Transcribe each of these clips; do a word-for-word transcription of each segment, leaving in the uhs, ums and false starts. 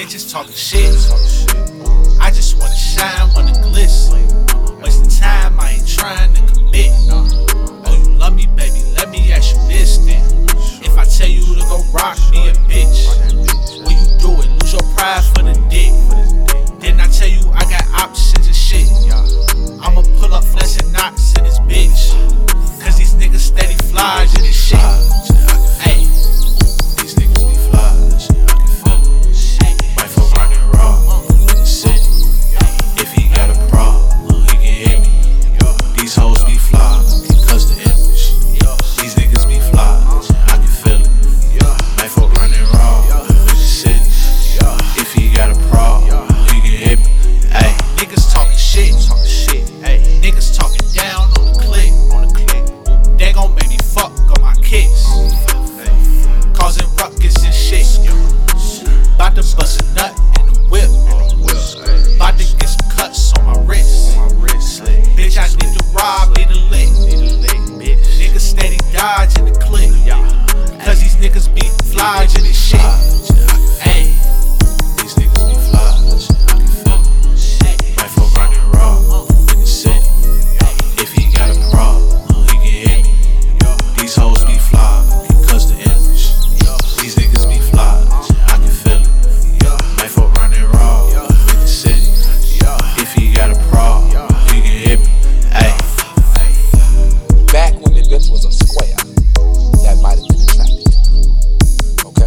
bitches talking shit. I just wanna shine, wanna glisten. Wasting time, I ain't trying to commit. Oh, you love me, baby, let me ask you this then. If I tell you to go rock me a bitch, will you do it? Lose your pride for the dick. Didn't I tell you I got options and shit? I'ma pull up flashing knots in this bitch, cause these niggas steady flies in this shit. Hey, these niggas be flies, I can feel it. Might fuck round and raw in the city. If he got a problem, he can hit me. These hoes be flies, can cuss the image. These niggas be flies, I can feel it. Might fuck round and raw in the city. If he got a problem, he can hit me. Ay, niggas talking shit, talking shit. Hey, niggas talking down on the click, on the click. They gon' make me fuck on my kicks, causing ruckus and shit. Bout to bust a nut in the whip, bout to get some cuts on my wrist. Bitch, I need to rob, need a lick. Niggas steady dodging the click, cause these niggas be flies in this shit. Hey, these niggas be flies, I can feel it. Might fuck round and raw in the city. If he got a problem, he can hit me. These hoes be flies, can cuss the image. These niggas be flies, I can feel it. Might fuck round and raw in the city. If he got a problem, he can hit me. Ay. Back when the bitch was a square, that might have been attractive to me. Okay?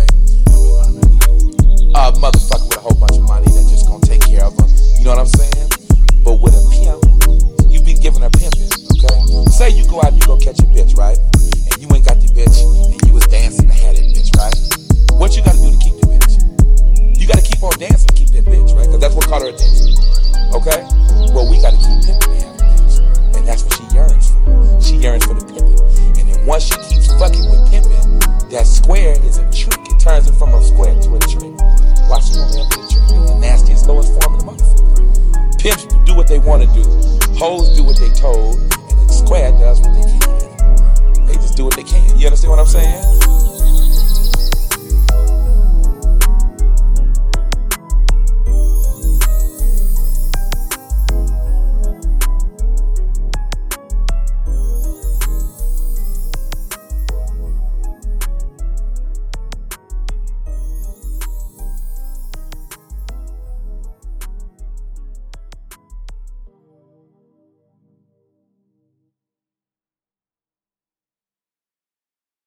A motherfucker with a whole bunch of money that just gonna take care of her. You know what I'm saying? But with a pimp, you been giving her pimping, okay? Say you go out and you go catch a bitch, right? And you ain't got the bitch, and you was dancing to have that bitch, right? What you gotta do to keep the bitch? You gotta keep on dancing to keep that bitch, right? Cause that's what caught her attention, okay? Well, we gotta keep pimping to have a bitch. And that's what she yearns for. She yearns for the pimping. And then once she keeps fucking with pimping, that square is a trick. It turns it from a square to a trick. Watch you over there with a trick. It's the nastiest, lowest form of the motherfucker. Pimps do what they want to do. Hoes do what they told. And the square does what they can. They just do what they can. You understand what I'm saying?